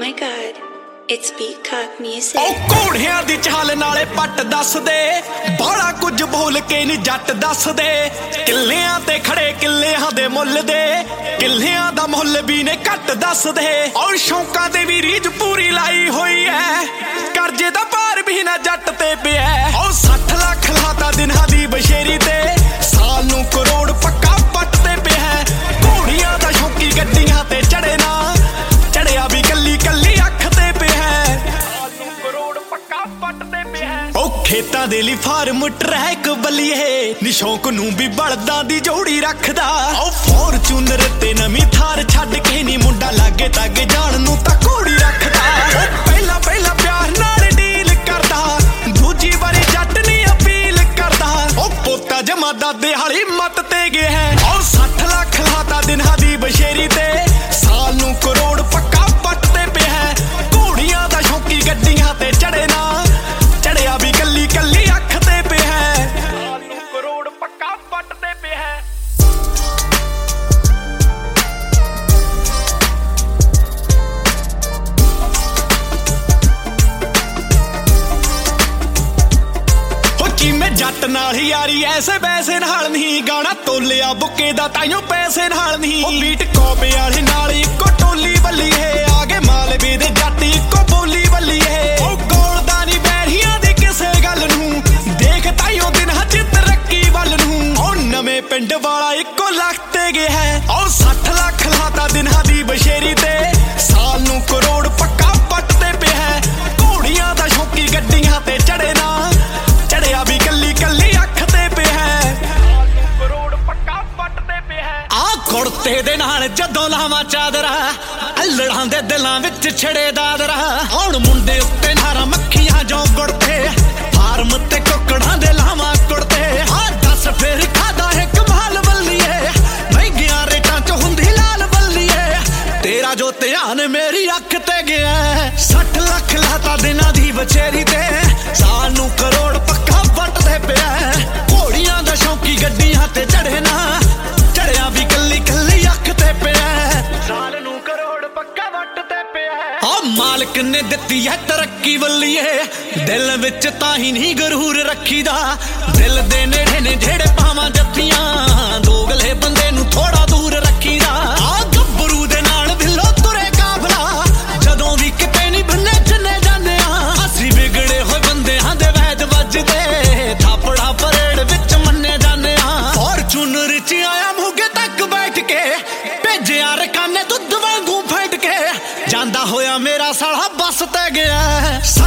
my god, it's Peacock Music. ਉਹ ਘੋੜਿਆਂ ਦੀ ਚਾਲ ਨਾਲੇ ਪੱਟ ਦੱਸਦੇ ਬਾਲਾ ਕੁਝ ਬੋਲ ਕੇ ਨੀ ਜੱਟ ਦੱਸਦੇ ਕਿੱਲਿਆਂ ਤੇ ਖੜੇ ਕਿੱਲਿਆਂ ਦੇ ਮੁੱਲ ਦੇ ਕਿੱਲਿਆਂ ਦਾ ਮੁੱਲ ਵੀ ਨੇ ਘੱਟ ਦੱਸਦੇ ਔਰ ਸ਼ੌਂਕਾਂ ਦੇ ਵੀ ਰੀਝ ਪੂਰੀ ਲਾਈ ਹੋਈ ਐ ਕਰਜ਼ੇ ਦਾ ਭਾਰ ਵੀ ਨਾ ਜੱਟ ਤੇ ਪਿਆ ਉਹ 60 ਲੱਖ ਲਾਤਾ ਦਿਨਾਂ ਦੀ ਬਸ਼ੇਰੀ ਤੇ ਸਾਲ ਨੂੰ ਕਰੋੜ ਪੱਕਾ ਪੱਟ ਤੇ ਪਿਆ ਘੋੜੀਆਂ ਦਾ ਸ਼ੌਂਕੀ ਗੱਡੀਆਂ ਤੇ ਚੜੇ ਨਾ ਚੜਿਆ ਵੀ ਕੱਲੀ ਕੱਲੀ ਅੱਖ ਤੇ ਪਿਆ ਕਰੋੜ ਪੱਕਾ ਪੱਟ ਤੇ ਪਿਆ ਉਹ ਖੇਤਾਂ ਦੇ ਲਈ ਫਾਰਮ ਟਰੈਕ ਬੱਲੀਏ ਨੀ ਸ਼ੌਂਕ ਨੂੰ ਵੀ ਬਲਦਾਂ ਦੀ ਜੋੜੀ ਰੱਖਦਾ ਉਹ ਫੋਰਚੂਨਰ ਤੇ ਨਵੀਂ ਥਾਰ ਛੱਡ ਕੇ ਨੀ ਮੁੰਡਾ ਲਾਗੇ ਤਾਗੇ ਜਾਣ ਨੂੰ ਤਾਂ ਘੋੜੀ ਰੱਖਦਾ ਉਹ ਪਹਿਲਾਂ ਪਿਆਰ ਨਾਲ ਡੀਲ ਕਰਦਾ ਦੂਜੀ ਵਾਰੀ ਜੱਟ ਨੀ ਅਪੀਲ ਕਰਦਾ ਉਹ ਪੋਤਾ ਜਮਾ ਦਾਦੇ ਵਾਲੀ ਮੱਤ ਤੇ ਗਿਆ ਉਹ 60 ਲੱਖ ਲਾਤਾ ਦਿਨਾਂ ਦੀ ਬਸ਼ੇਰੀ ਤੇ ਸਾਲ ਨੂੰ ਕਰੋੜ ਪੱਕਾ ਪੱਟ ਤੇ ਪਿਆ ਘੋੜੀਆਂ ਦਾ ਸ਼ੌਂਕੀ ਗੱਡੀਆਂ ਤੇ ਚੜੇ ਨਾ ਚੜਿਆ ਵੀ ਕੱਲੀ ਕੱਲੀ ਅੱਖ ਤੇ ਪਿਆ ਸਾਲ ਨੂੰ ਕਰੋੜ ਪੱਕਾ ਪੱਟ ਤੇ ਪਿਆ ਮੈਂ ਜੱਟ ਨਾਲ ਯਾਰੀ ਐਸੇ ਵੈਸੇ ਨਾਲ ਨਹੀਂ ਗਾਣਾ ਤੋਲਿਆ ਬੁੱਕੇ ਦਾ ਤਾਈਓ ਪੈਸੇ ਨਾਲ ਨਹੀਂ ਉਹ ਬੀਟ ਕੋਪੇ ਵਾਲੇ ਨਾਲ ਇੱਕੋ ਟੋਲੀ ਬੱਲੀਏ ਆ ਗਏ ਮਾਲਵੇ ਦੇ ਜੱਟ ਇੱਕੋ ਬੋਲੀ ਬੱਲੀਏ ਉਹ ਗੋਲਦਾ ਨਹੀਂ ਬੈਰੀਆਂ ਦੀ ਕਿਸੇ ਗੱਲ ਨੂੰ ਦੇਖ ਤਾਈਓ ਦਿਨ ਹੱਜ ਤਰੱਕੀ ਵੱਲ ਨੂੰ ਉਹ ਨਵੇਂ ਪਿੰਡ ਵਾਲਾ ਇੱਕੋ ਲੱਖ ਤੇ ਗਿਆ ਉਹ 60 ਲੱਖ ਲਾਤਾ ਦਿਨਾਂ ਦੀ ਬਸ਼ੇਰੀ ਤੇ ਸਾਲ ਨੂੰ ਕਰੋੜ ਪੱਕਾ ਪੱਟ ਤੇ ਪਿਆ ਘੋੜੀਆਂ ਦਾ ਸ਼ੌਂਕੀ ਗੱਡੀਆਂ ਤੇ ਚੜੇ ਨਾ ਚੜਿਆ ਵੀ ਕੱਲੀ ਕੱਲੀ ਅੱਖ ਤੇ ਪਿਆ ਕਰੋੜ ਪੱਕਾ ਪੱਟ ਤੇ ਪਿਆ ਆ ਕੁੜਤੇ ਦੇ ਨਾਲ ਜਦੋਂ ਲਾਵਾਂ ਚਾਦਰਾ ਅਲੜਾਂ ਦੇ ਦਿਲਾਂ ਵਿੱਚ ਛੜੇ ਦਾਦਰਾ ਹੁਣ ਮੁੰਡੇ ਉੱਤੇ ਨਾਰਾ ਮੱਖੀਆਂ ਜੋ ਗੁੜਤੇ ਫਾਰਮ ਤੇ ਕੁੱਕੜਾਂ ਦੇ ਲਾਵਾਂ ਕੁੜਤੇ ਆ ਦੱਸ ਫੇਰ ਖਾਦਾ ਹੈ ਕਮਾਲ ਬੱਲੀਏ ਮਹਿੰਗੀਆਂ ਰੇਟਾਂ ਚ ਹੁੰਦੀ ਲਾਲ ਬੱਲੀਏ ਤੇਰਾ ਜੋ ਧਿਆਨ ਮੇਰੀ ਅੱਖ ਤੇ ਗਿਆ 60 ਲੱਖ ਲਾਤਾ ਦਿਨਾਂ ਦੀ ਬਚੇਰੀ ਤੇ ਸਾਲ ਨੂੰ ਕਰੋੜ ਪੱਕਾ ਪੱਟ ਤੇ ਪਿਆ ਘੋੜੀਆਂ ਦਾ ਸ਼ੌਂਕੀ ਗੱਡੀਆਂ ਤੇ ਚੜੇ ਨਾ ਚੜਿਆ ਵੀ ਕੱਲੀ ਕੱਲੀ ਅੱਖ ਤੇ ਪਿਆ ਸਾਲ ਨੂੰ ਕਰੋੜ ਪੱਕਾ ਵੱਟ ਤੇ ਪਿਆ ਆ ਮਾਲਕ ਨੇ ਦਿੱਤੀ ਹੈ ਤਰੱਕੀ ਵੱਲੀਏ ਦਿਲ ਵਿੱਚ ਤਾਂ ਹੀ ਨਹੀਂ ਗਰੂਰ ਰੱਖੀਦਾ ਦਿਲ ਦੇ ਨੇੜੇ ਨੇ ਜਿਹੜੇ ਪਾਵਾਂ ਜੱਫੀਆਂ ਦੋਗਲੇ ਬੰਦੇ ਨੂੰ ਥੋੜਾ ਦੂਰ ਰੱਖੀਦਾ ਆ ਗੱਭਰੂ ਦੇ ਨਾਲ ਬਿੱਲੋ ਤੁਰੇ ਕਾਫਲਾ ਜਦੋਂ ਵੀ ਕਿਤੇ ਨਹੀਂ ਬੰਨੇ ਚੰਨੇ ਜਾਂਦੇ ਆ ਅਸੀਂ ਵਿਗੜੇ ਹੋਏ ਬੰਦਿਆਂ ਦੇ ਵੈਦ ਵੱਜਦੇ ਥਾਪੜਾ ਪਰੇਡ ਵਿੱਚ ਮੰਨੇ ਜਾਂਦੇ ਆ ਫੋਰਚੂਨਰ ਚ ਆਇਆ ਮੋਗੇ ਤੱਕ ਬੈਠ ਕੇ ਭੇਜਿਆ ਰਕਾਨੇ ਦੁੱਧ ਵਾਂਗੂ ਫੈਂਟ ਕੇ ਜਾਂਦਾ ਹੋਇਆ ਮੇਰਾ ਸਾਲਾ ਬੱਸ ਤੇ ਗਿਆ